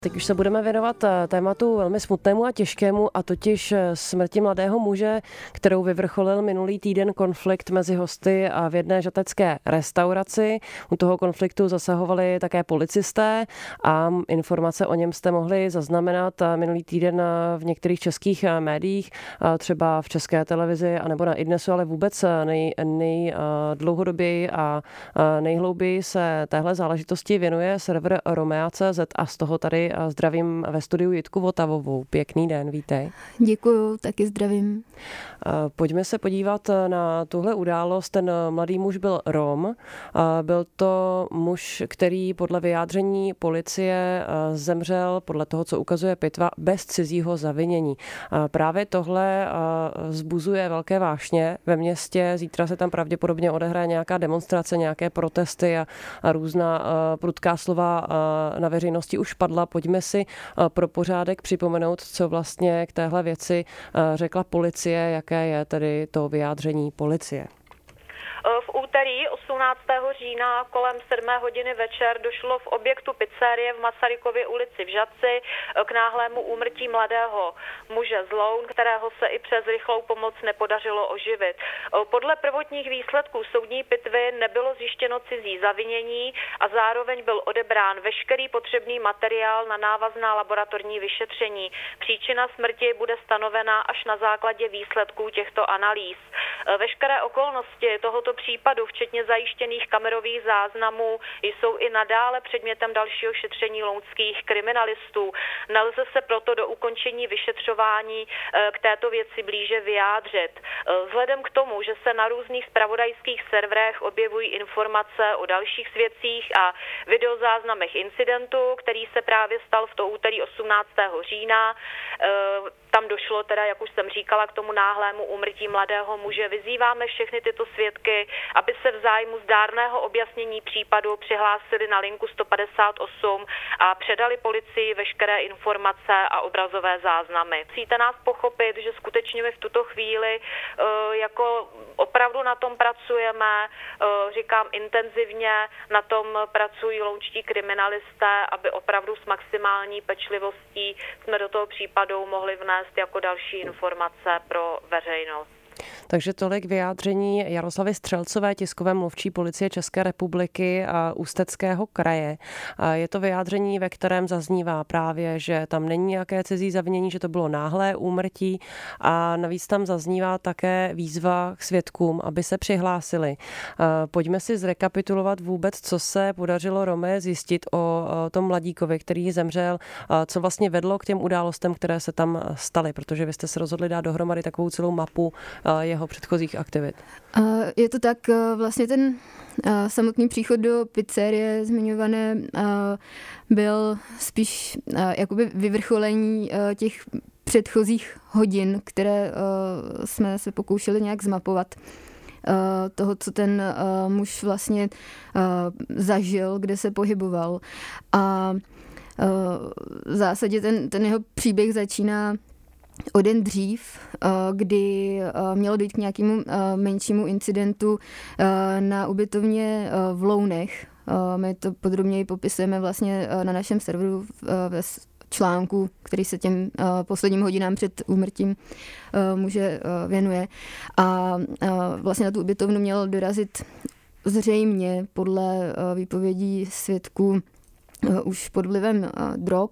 Teď už se budeme věnovat tématu velmi smutnému a těžkému, a totiž smrti mladého muže, kterou vyvrcholil minulý týden konflikt mezi hosty a v jedné žatecké restauraci. U toho konfliktu zasahovali také policisté a informace o něm jste mohli zaznamenat minulý týden v některých českých médiích, třeba v České televizi anebo na iDnesu, ale vůbec nejdlouhodoběji a nejhlouběji se téhle záležitosti věnuje server Romea.cz a z toho tady zdravím ve studiu Jitku Votavovou. Pěkný den, vítej. Děkuju, taky zdravím. Pojďme se podívat na tuhle událost. Ten mladý muž byl Rom. Byl to muž, který podle vyjádření policie zemřel, podle toho, co ukazuje pitva, bez cizího zavinění. Právě tohle vzbuzuje velké vášně ve městě. Zítra se tam pravděpodobně odehraje nějaká demonstrace, nějaké protesty a různá prudká slova na veřejnosti už padla. Pojďme si pro pořádek připomenout, co vlastně k téhle věci řekla policie, jaké je tedy to vyjádření policie. V úterý 18. října kolem 7 hodiny večer došlo v objektu pizzerie v Masarykově ulici v Žatci k náhlému úmrtí mladého muže z Loun, kterého se i přes rychlou pomoc nepodařilo oživit. Podle prvotních výsledků soudní pitvy nebylo zjištěno cizí zavinění a zároveň byl odebrán veškerý potřebný materiál na návazná laboratorní vyšetření. Příčina smrti bude stanovena až na základě výsledků těchto analýz. Veškeré okolnosti tohoto případu, včetně zajištěných kamerových záznamů, jsou i nadále předmětem dalšího šetření lounských kriminalistů. Nelze se proto do ukončení vyšetřování k této věci blíže vyjádřit. Vzhledem k tomu, že se na různých zpravodajských serverech objevují informace o dalších svědcích a videozáznamech incidentu, který se právě stal v to úterý 18. října, tam došlo teda, jak už jsem říkala, k tomu náhlému úmrtí mladého muže. Vyzýváme všechny tyto svědky, aby se v zájmu zdárného objasnění případu přihlásili na linku 158 a předali policii veškeré informace a obrazové záznamy. Musíte nás pochopit, že skutečně my v tuto chvíli jako opravdu na tom pracujeme, říkám intenzivně, na tom pracují lounští kriminalisté, aby opravdu s maximální pečlivostí jsme do toho případu mohli vnést jako další informace pro veřejnost. Takže tolik vyjádření Jaroslavy Střelcové, tiskové mluvčí policie České republiky a Ústeckého kraje. Je to vyjádření, ve kterém zaznívá právě, že tam není nějaké cizí zavinění, že to bylo náhlé úmrtí, a navíc tam zaznívá také výzva k svědkům, aby se přihlásili. Pojďme si zrekapitulovat vůbec, co se podařilo Rome zjistit o tom mladíkovi, který zemřel, co vlastně vedlo k těm událostem, které se tam staly, protože vy jste se rozhodli dát dohromady takovou celou mapu jeho předchozích aktivit. Je to tak, vlastně ten samotný příchod do pizzerie zmiňované byl spíš jakoby vyvrcholení těch předchozích hodin, které jsme se pokoušeli nějak zmapovat. Toho, co ten muž vlastně zažil, kde se pohyboval. A v zásadě ten jeho příběh začíná o den dřív, kdy mělo dojít k nějakému menšímu incidentu na ubytovně v Lounech. My to podrobněji popisujeme vlastně na našem serveru ve článku, který se těm posledním hodinám před úmrtím muže věnuje. A vlastně na tu ubytovnu měl dorazit zřejmě podle výpovědí svědků už pod vlivem drog.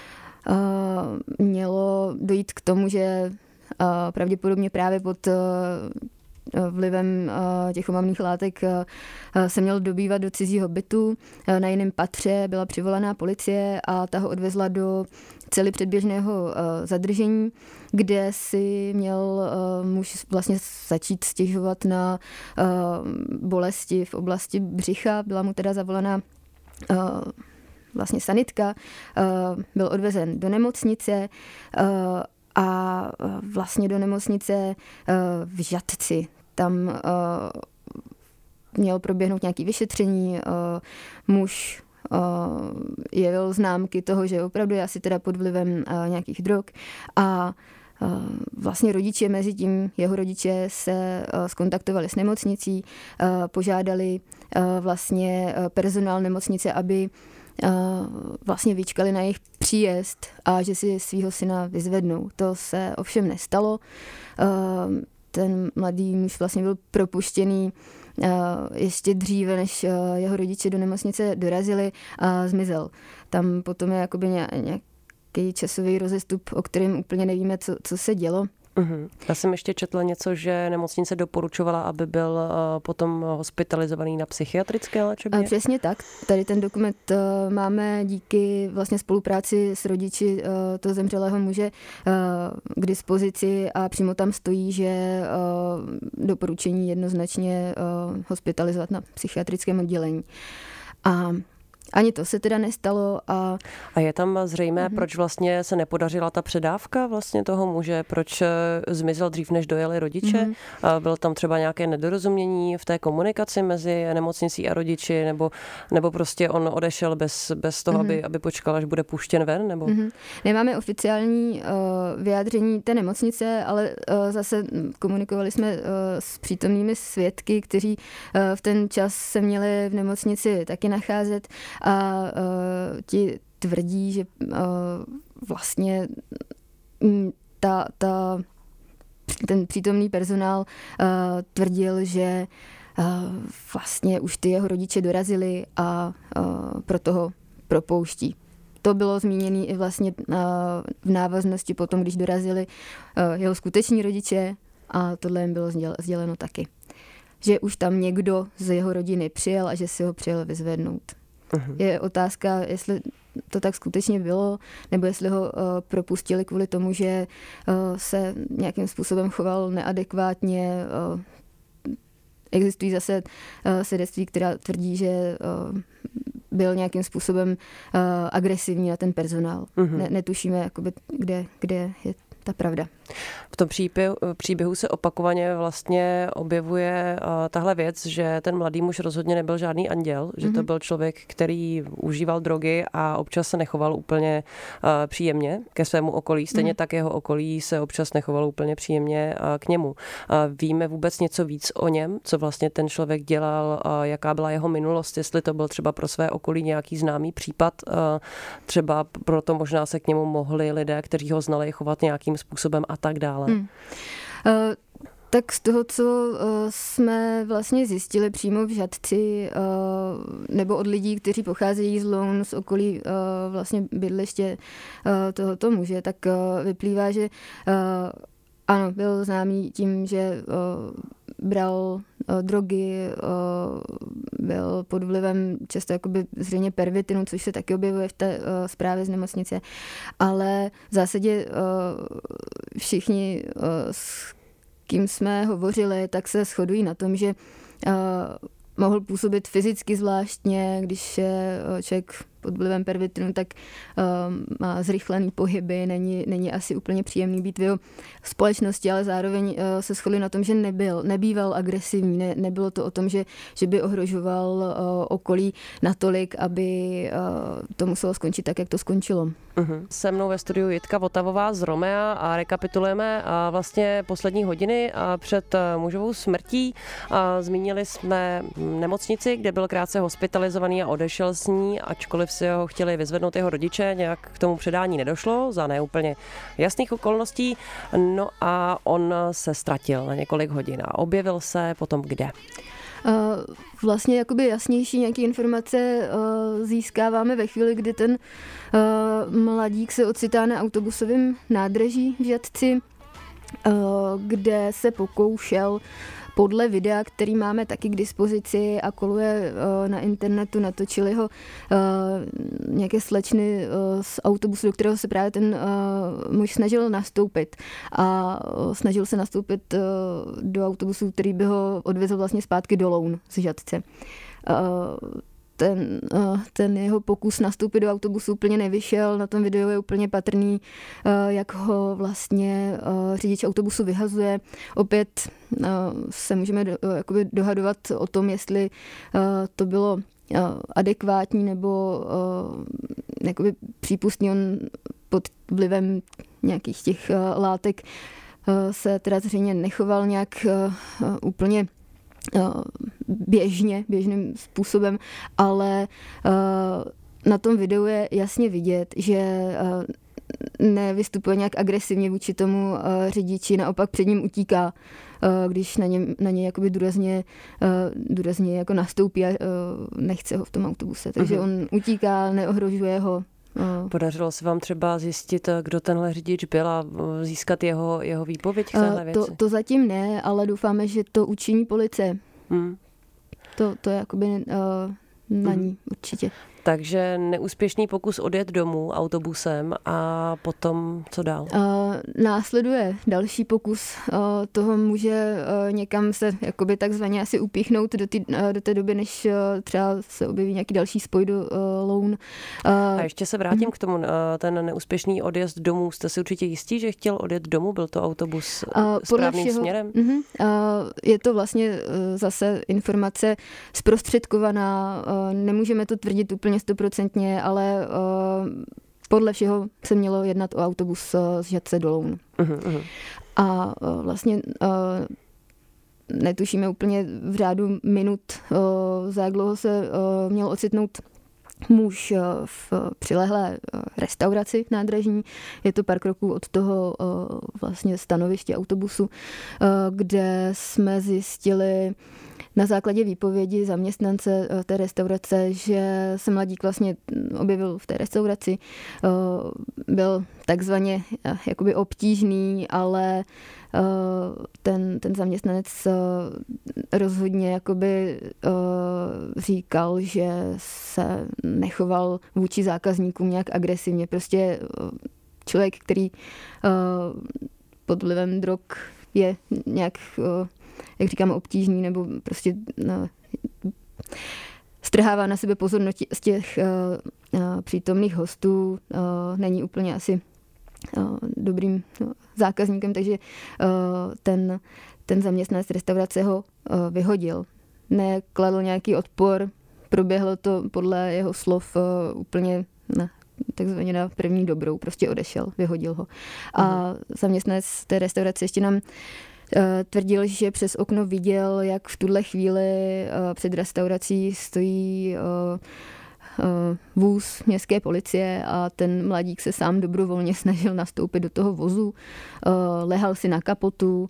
Mělo dojít k tomu, že pravděpodobně právě pod vlivem těch omamných látek se měl dobývat do cizího bytu. Na jiném patře byla přivolaná policie a ta ho odvezla do cely předběžného zadržení, kde si měl muž vlastně začít stěžovat na bolesti v oblasti břicha. Byla mu teda zavolaná vlastně sanitka, byl odvezen do nemocnice a vlastně do nemocnice v Žatci. Tam měl proběhnout nějaké vyšetření, muž jevil známky toho, že opravdu je asi teda pod vlivem nějakých drog a vlastně rodiče mezi tím, jeho rodiče se skontaktovali s nemocnicí, požádali vlastně personál nemocnice, aby vlastně vyčkali na jejich příjezd a že si svého syna vyzvednou. To se ovšem nestalo. Ten mladý muž vlastně byl propuštěný ještě dříve, než jeho rodiče do nemocnice dorazili a zmizel. Tam potom je jakoby nějaký časový rozestup, o kterém úplně nevíme, co se dělo. Já jsem ještě četla něco, že nemocnice doporučovala, aby byl potom hospitalizovaný na psychiatrické léčebně. Přesně tak. Tady ten dokument máme díky vlastně spolupráci s rodiči toho zemřelého muže k dispozici a přímo tam stojí, že doporučení jednoznačně hospitalizovat na psychiatrickém oddělení. A ani to se teda nestalo. A je tam zřejmé, proč vlastně se nepodařila ta předávka vlastně toho muže, proč zmizel dřív, než dojeli rodiče? Bylo tam třeba nějaké nedorozumění v té komunikaci mezi nemocnicí a rodiči, nebo prostě on odešel bez toho, aby počkal, až bude puštěn ven? Nebo? Nemáme oficiální vyjádření té nemocnice, ale zase komunikovali jsme s přítomnými svědky, kteří v ten čas se měli v nemocnici taky nacházet. A ti tvrdí, že vlastně ten přítomný personál tvrdil, že vlastně už ty jeho rodiče dorazili a proto ho propouští. To bylo zmíněné i vlastně v návaznosti potom, když dorazili jeho skuteční rodiče a tohle jim bylo sděleno taky. Že už tam někdo z jeho rodiny přijel a že si ho přijel vyzvednout. Je otázka, jestli to tak skutečně bylo, nebo jestli ho propustili kvůli tomu, že se nějakým způsobem choval neadekvátně. Existují zase svědectví, která tvrdí, že byl nějakým způsobem agresivní na ten personál. Netušíme, jakoby, kde je ta pravda. V tom příběhu se opakovaně vlastně objevuje tahle věc, že ten mladý muž rozhodně nebyl žádný anděl, že to byl člověk, který užíval drogy a občas se nechoval úplně příjemně ke svému okolí. Stejně tak jeho okolí se občas nechovalo úplně příjemně k němu. Víme vůbec něco víc o něm, co vlastně ten člověk dělal, jaká byla jeho minulost, jestli to byl třeba pro své okolí nějaký známý případ, třeba proto možná se k němu mohli lidé, kteří ho znali, chovat nějakým způsobem a tak dále. Tak z toho, co jsme vlastně zjistili přímo v Žatci nebo od lidí, kteří pocházejí z Loun, z okolí vlastně bydliště tohoto muže, tak vyplývá, že ano, byl známý tím, že bral drogy, byl pod vlivem často jakoby zřejmě pervitinu, což se taky objevuje v té zprávě z nemocnice, ale v zásadě všichni, s kým jsme hovořili, tak se shodují na tom, že mohl působit fyzicky zvláštně, když je člověk pod vlivem pervitinu, tak má zrychlený pohyby, není asi úplně příjemný být v jeho společnosti, ale zároveň se shodli na tom, že nebýval agresivní, nebylo to o tom, že by ohrožoval okolí natolik, aby to muselo skončit tak, jak to skončilo. Se mnou ve studiu Jitka Votavová z Romea a rekapitulujeme vlastně poslední hodiny před mužovou smrtí. Zmínili jsme nemocnici, kde byl krátce hospitalizovaný a odešel s ní, ačkoliv si ho chtěli vyzvednout jeho rodiče, nějak k tomu předání nedošlo za neúplně jasných okolností. No a on se ztratil na několik hodin a objevil se potom kde? Vlastně jakoby jasnější nějaké informace získáváme ve chvíli, kdy ten mladík se ocitá na autobusovém nádraží v Žatci, kde se pokoušel podle videa, který máme taky k dispozici a koluje na internetu, natočili ho nějaké slečny z autobusu, do kterého se právě ten muž snažil nastoupit. A snažil se nastoupit do autobusu, který by ho odvezl vlastně zpátky do Loun z Žatce. Ten jeho pokus nastoupit do autobusu úplně nevyšel, na tom videu je úplně patrný, jak ho vlastně řidič autobusu vyhazuje. Opět se můžeme dohadovat o tom, jestli to bylo adekvátní nebo jakoby přípustný. On pod vlivem nějakých těch látek se teda zřejmě nechoval nějak úplně běžným způsobem, ale na tom videu je jasně vidět, že nevystupuje nějak agresivně vůči tomu řidiči, naopak před ním utíká, když na něj jakoby důrazně jako nastoupí a nechce ho v tom autobuse. Takže on utíká, neohrožuje ho. Podařilo se vám třeba zjistit, kdo tenhle řidič byl a získat jeho výpověď k téhle věci? To zatím ne, ale doufáme, že to učiní policie. To je jakoby na ní určitě. Takže neúspěšný pokus odjet domů autobusem a potom co dál? Následuje další pokus toho muže někam se jakoby takzvaně asi upíchnout do té doby, než třeba se objeví nějaký další spoj do Loun. A ještě se vrátím k tomu, ten neúspěšný odjezd domů. Jste si určitě jistí, že chtěl odjet domů? Byl to autobus správným směrem? Je to vlastně zase informace zprostředkovaná. Nemůžeme to tvrdit úplně 100%, ale podle všeho se mělo jednat o autobus z Žatce do Loun. A vlastně netušíme úplně v řádu minut, za jak dlouho se měl ocitnout muž v přilehlé restauraci nádražní. Je to pár kroků od toho vlastně stanoviště autobusu, kde jsme zjistili na základě výpovědi zaměstnance té restaurace, že se mladík vlastně objevil v té restauraci. Byl takzvaně jakoby obtížný, ale ten zaměstnanec rozhodně jakoby říkal, že se nechoval vůči zákazníkům nějak agresivně. Prostě člověk, který pod vlivem drog je nějak, jak říkáme, obtížný nebo prostě strhává na sebe pozornost z těch přítomných hostů, není úplně asi dobrým zákazníkem, takže ten zaměstnanec restaurace ho vyhodil. Nekladl nějaký odpor, proběhlo to podle jeho slov úplně takzvaně na první dobrou, prostě odešel, vyhodil ho. A zaměstnanec té restaurace ještě nám tvrdil, že přes okno viděl, jak v tuhle chvíli před restaurací stojí vůz městské policie a ten mladík se sám dobrovolně snažil nastoupit do toho vozu, lehal si na kapotu,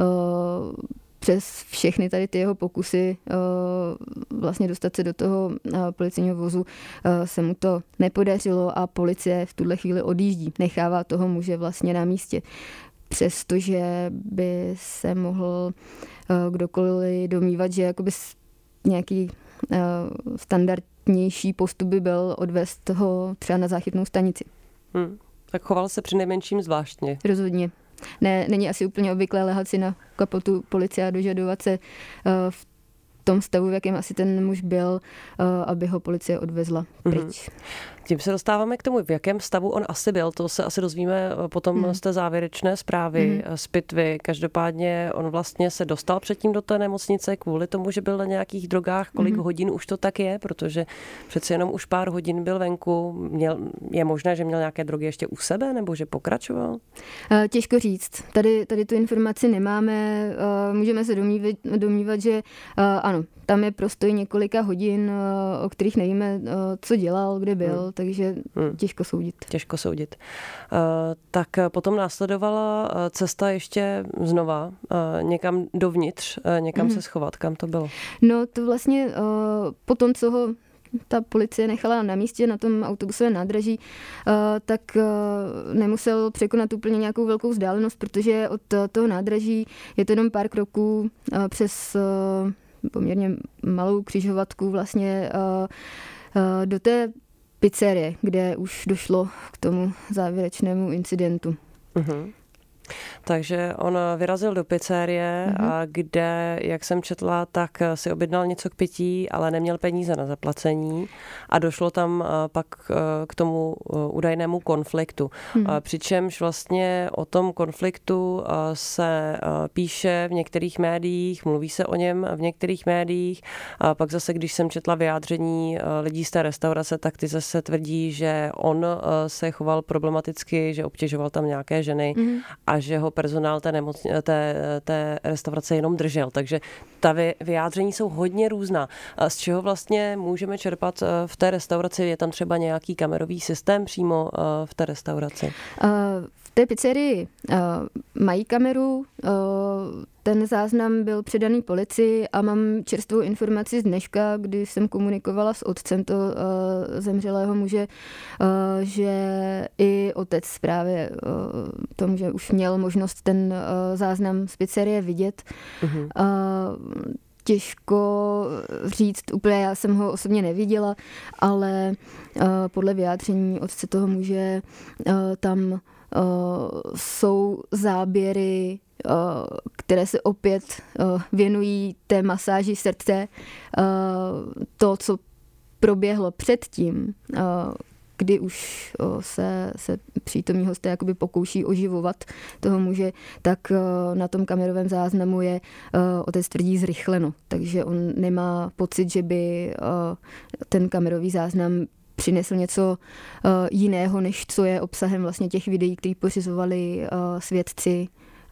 přes všechny tady ty jeho pokusy vlastně dostat se do toho policijního vozu se mu to nepodařilo a policie v tuhle chvíli odjíždí, nechává toho muže vlastně na místě. Přestože by se mohl kdokoliv domnívat, že jakoby nějaký standardnější postup by byl odvést ho třeba na záchytnou stanici. Tak choval se přinejmenším zvláštně. Rozhodně. Není asi úplně obvyklé lehat si na kapotu policie a dožadovat se v tom stavu, v jakém asi ten muž byl, aby ho policie odvezla pryč. Tím se dostáváme k tomu, v jakém stavu on asi byl. To se asi dozvíme potom z té závěrečné zprávy z pitvy. Každopádně on vlastně se dostal předtím do té nemocnice kvůli tomu, že byl na nějakých drogách. Kolik hodin už to tak je? Protože přeci jenom už pár hodin byl venku. Je možné, že měl nějaké drogy ještě u sebe nebo že pokračoval? Těžko říct. Tady tu informaci nemáme. Můžeme se domnívat, že ano, tam je prostoj několika hodin, o kterých nevíme, co dělal, kde byl, takže těžko soudit. Těžko soudit. Tak potom následovala cesta ještě znova někam dovnitř, někam se schovat. Kam to bylo? No to vlastně po tom, co ho ta policie nechala na místě na tom autobusovém nádraží, tak nemusel překonat úplně nějakou velkou vzdálenost, protože od toho nádraží je to jenom pár kroků přes poměrně malou křižovatku vlastně do té pizzerie, kde už došlo k tomu závěrečnému incidentu. Takže on vyrazil do pizzerie, kde, jak jsem četla, tak si objednal něco k pití, ale neměl peníze na zaplacení a došlo tam pak k tomu údajnému konfliktu. Přičemž vlastně o tom konfliktu se píše v některých médiích, mluví se o něm v některých médiích a pak zase, když jsem četla vyjádření lidí z té restaurace, tak ty zase tvrdí, že on se choval problematicky, že obtěžoval tam nějaké ženy a že ho personál té restaurace jenom držel. Takže ta vyjádření jsou hodně různá. A z čeho vlastně můžeme čerpat v té restauraci? Je tam třeba nějaký kamerový systém přímo v té restauraci? V té pizzerii mají kameru, ten záznam byl předaný policii a mám čerstvou informaci z dneška, kdy jsem komunikovala s otcem zemřelého muže, že i otec právě tomu, že už měl možnost ten záznam z pizzerie vidět. Uh-huh. Těžko říct úplně, já jsem ho osobně neviděla, ale podle vyjádření otce toho muže tam jsou záběry, které se opět věnují té masáži srdce. To, co proběhlo předtím, kdy už se přítomní hosté jakoby pokouší oživovat toho muže, tak na tom kamerovém záznamu je otec tvrdí zrychleno. Takže on nemá pocit, že by ten kamerový záznam přinesl něco jiného, než co je obsahem vlastně těch videí, které pořizovali svědci,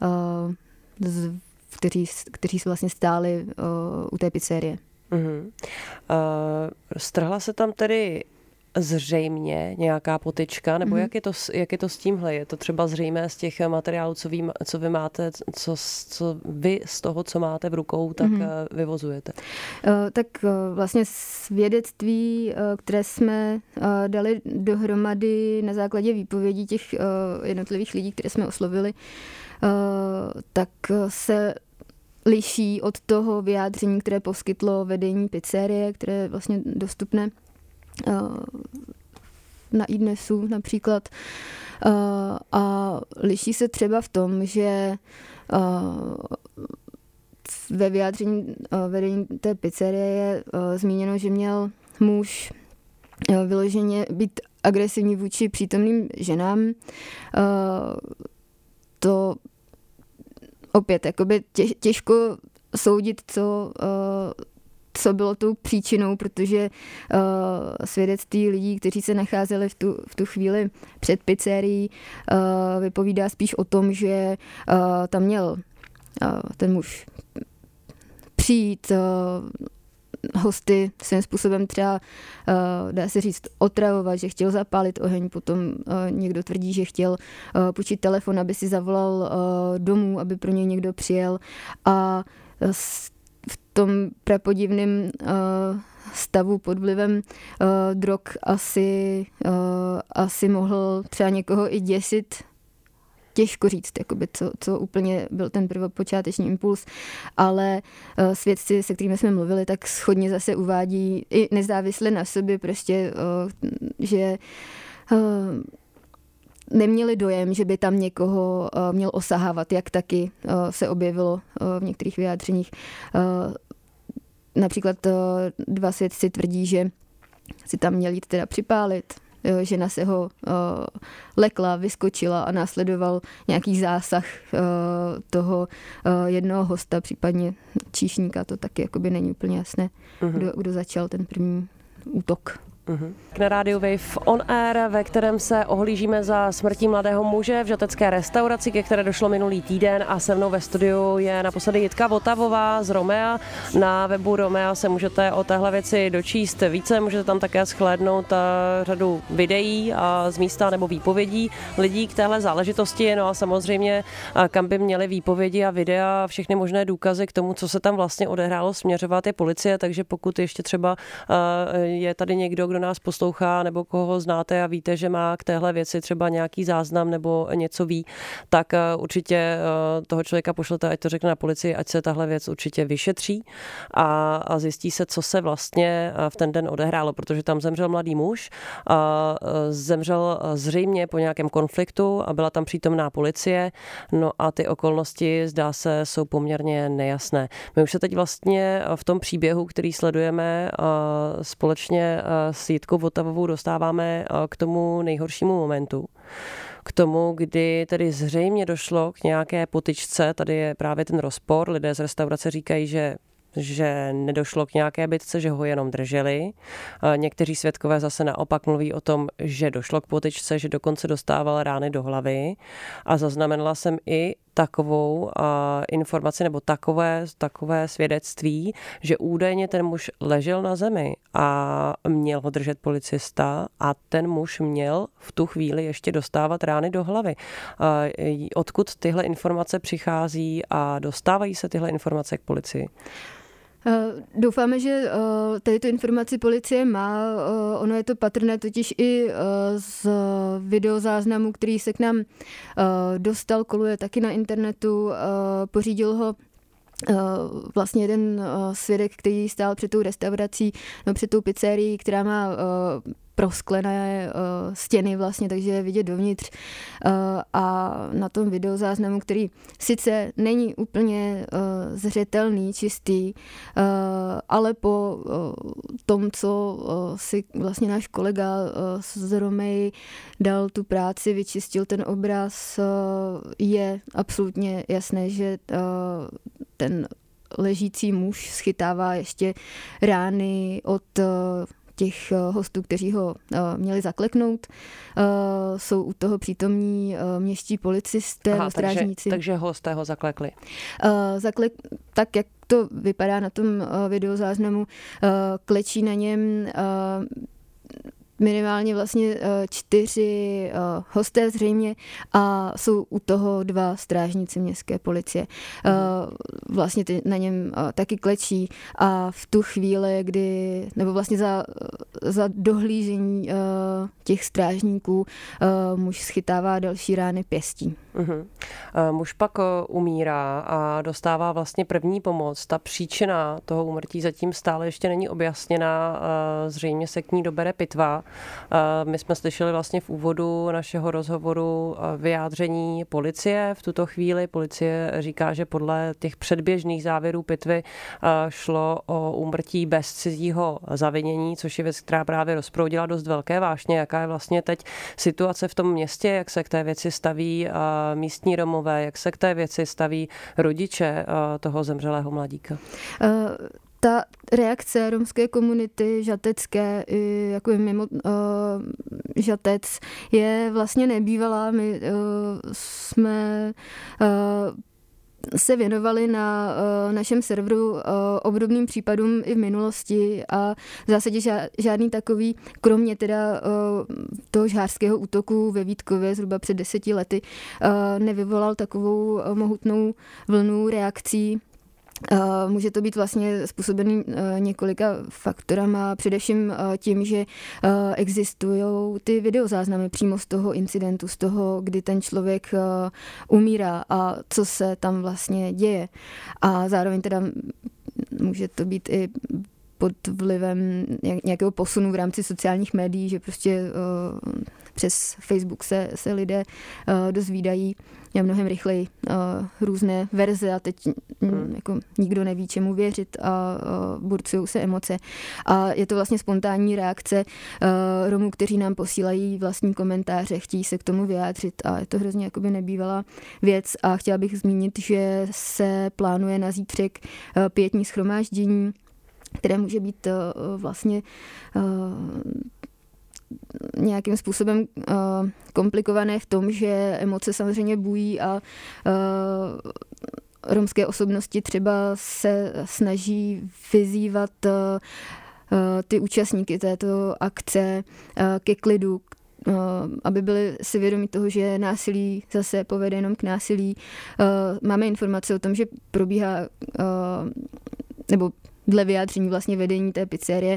kteří vlastně stáli u té pizzerie. Uh-huh. Strhla se tam tedy zřejmě nějaká potyčka, nebo jak je to s tímhle? Je to třeba zřejmé z těch materiálů, co vy máte, co vy z toho, co máte v rukou, tak vyvozujete? Tak vlastně svědectví, které jsme dali dohromady na základě výpovědí těch jednotlivých lidí, které jsme oslovili, tak se liší od toho vyjádření, které poskytlo vedení pizzerie, které je vlastně dostupné na iDnesu například. A liší se třeba v tom, že ve vyjádření vedení té pizzerie je zmíněno, že měl muž vyloženě být agresivní vůči přítomným ženám. To opět jakoby těžko soudit, co bylo tou příčinou, protože svědectví lidí, kteří se nacházeli v tu chvíli před pizzerií, vypovídá spíš o tom, že tam měl ten muž přijít, hosty svým způsobem třeba, dá se říct, otravovat, že chtěl zapálit oheň, potom někdo tvrdí, že chtěl půjčit telefon, aby si zavolal domů, aby pro něj někdo přijel, a v tom prapodivném stavu pod vlivem drog asi mohl třeba někoho i děsit. Těžko říct, jakoby, co úplně byl ten prvopočáteční impuls, ale svědci, se kterými jsme mluvili, tak shodně zase uvádí i nezávisle na sobě prostě, že neměli dojem, že by tam někoho měl osahávat, jak taky se objevilo v některých vyjádřeních. Například 2 svědci tvrdí, že si tam měl jít teda připálit. Žena se ho lekla, vyskočila a následoval nějaký zásah toho jednoho hosta, případně číšníka. To taky jakoby není úplně jasné, kdo začal ten první útok. Na rádiu Wave On Air, ve kterém se ohlížíme za smrtí mladého muže v žatecké restauraci, ke které došlo minulý týden, a se mnou ve studiu je naposledy Jitka Votavová z Romea. Na webu Romea se můžete o téhle věci dočíst více, můžete tam také shlédnout řadu videí a z místa nebo výpovědí lidí k téhle záležitosti, no a samozřejmě kam by měly výpovědi a videa, všechny možné důkazy k tomu, co se tam vlastně odehrálo, směřovat je policie, takže pokud ještě třeba je tady někdo, kdo nás poslouchá nebo koho znáte a víte, že má k téhle věci třeba nějaký záznam nebo něco ví, tak určitě toho člověka pošlete, ať to řekne na policii, ať se tahle věc určitě vyšetří a zjistí se, co se vlastně v ten den odehrálo, protože tam zemřel mladý muž, zemřel zřejmě po nějakém konfliktu a byla tam přítomná policie, no a ty okolnosti, zdá se, jsou poměrně nejasné. My už se teď vlastně v tom příběhu, který sledujeme společně s Jitkou Votavovou, dostáváme k tomu nejhoršímu momentu. K tomu, kdy tedy zřejmě došlo k nějaké potyčce, tady je právě ten rozpor, lidé z restaurace říkají, že nedošlo k nějaké bitce, že ho jenom drželi. Někteří svědkové zase naopak mluví o tom, že došlo k potyčce, že dokonce dostával rány do hlavy, a zaznamenala jsem i takovou informaci nebo takové svědectví, že údajně ten muž ležel na zemi a měl ho držet policista a ten muž měl v tu chvíli ještě dostávat rány do hlavy. Odkud tyhle informace přichází a dostávají se tyhle informace k policii? Doufáme, že tady tu informaci policie má. Ono je to patrné totiž i z videozáznamu, který se k nám dostal, koluje taky na internetu, pořídil ho vlastně jeden svědek, který stál před tou restaurací, no před tou pizzerií, která má prosklené stěny vlastně, takže je vidět dovnitř. A na tom videozáznamu, který sice není úplně zřetelný, čistý, ale po tom, co si vlastně náš kolega z Romej dal tu práci, vyčistil ten obraz, je absolutně jasné, že ten ležící muž schytává ještě rány od těch hostů, kteří ho měli zakleknout. Jsou u toho přítomní městští policisté, strážníci. Takže hosté ho zaklekli. Tak, jak to vypadá na tom videozáznamu, klečí na něm minimálně vlastně 4 hosté zřejmě a jsou u toho 2 strážníci městské policie. Vlastně na něm taky klečí a v tu chvíli, nebo vlastně za dohlížení těch strážníků muž schytává další rány pěstí. Muž pak umírá a dostává vlastně první pomoc. Ta příčina toho úmrtí zatím stále ještě není objasněná. Zřejmě se k ní dobere pitva. My jsme slyšeli vlastně v úvodu našeho rozhovoru vyjádření policie. V tuto chvíli policie říká, že podle těch předběžných závěrů pitvy šlo o úmrtí bez cizího zavinění, což je věc, která právě rozproudila dost velké vášně. Jaká je vlastně teď situace v tom městě, jak se k té věci staví místní Romové, jak se k té věci staví rodiče toho zemřelého mladíka? Ta reakce romské komunity žatecké, jako je mimo Žatec, je vlastně nebývalá. My jsme se věnovali na našem serveru obdobným případům i v minulosti a v zásadě žádný takový, kromě teda toho žhářského útoku ve Vítkově zhruba před 10 lety, nevyvolal takovou mohutnou vlnu reakcí. Může to být vlastně způsobený několika faktorama, především tím, že existují ty videozáznamy přímo z toho incidentu, z toho, kdy ten člověk umírá a co se tam vlastně děje. A zároveň teda může to být i pod vlivem nějakého posunu v rámci sociálních médií, že prostě přes Facebook se lidé dozvídají mnohem rychleji různé verze a teď jako nikdo neví, čemu věřit a burcují se emoce. A je to vlastně spontánní reakce Romů, kteří nám posílají vlastní komentáře, chtějí se k tomu vyjádřit a je to hrozně jakoby nebývalá věc a chtěla bych zmínit, že se plánuje na zítřek pietní shromáždění, které může být vlastně nějakým způsobem komplikované v tom, že emoce samozřejmě bují a romské osobnosti třeba se snaží vyzývat ty účastníky této akce ke klidu, aby byli si vědomí toho, že násilí zase povede jenom k násilí. Máme informace o tom, že probíhá nebo dle vyjádření vlastně vedení té pizzerie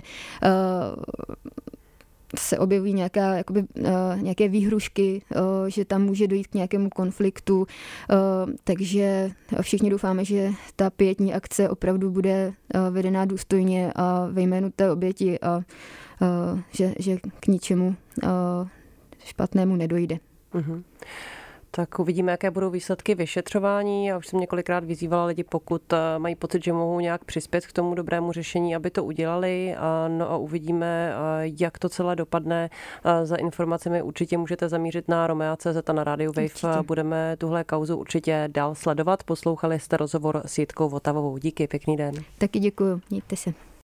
se objevují nějaké výhrušky, že tam může dojít k nějakému konfliktu, takže všichni doufáme, že ta pietní akce opravdu bude vedená důstojně a ve jménu té oběti a že k ničemu špatnému nedojde. Mm-hmm. Tak uvidíme, jaké budou výsledky vyšetřování. Já už jsem několikrát vyzývala lidi, pokud mají pocit, že mohou nějak přispět k tomu dobrému řešení, aby to udělali. No a uvidíme, jak to celé dopadne. Za informacemi určitě můžete zamířit na Romea.cz a na Radio Wave. Určitě. Budeme tuhle kauzu určitě dál sledovat. Poslouchali jste rozhovor s Jitkou Votavovou. Díky, pěkný den. Taky děkuju, mějte se.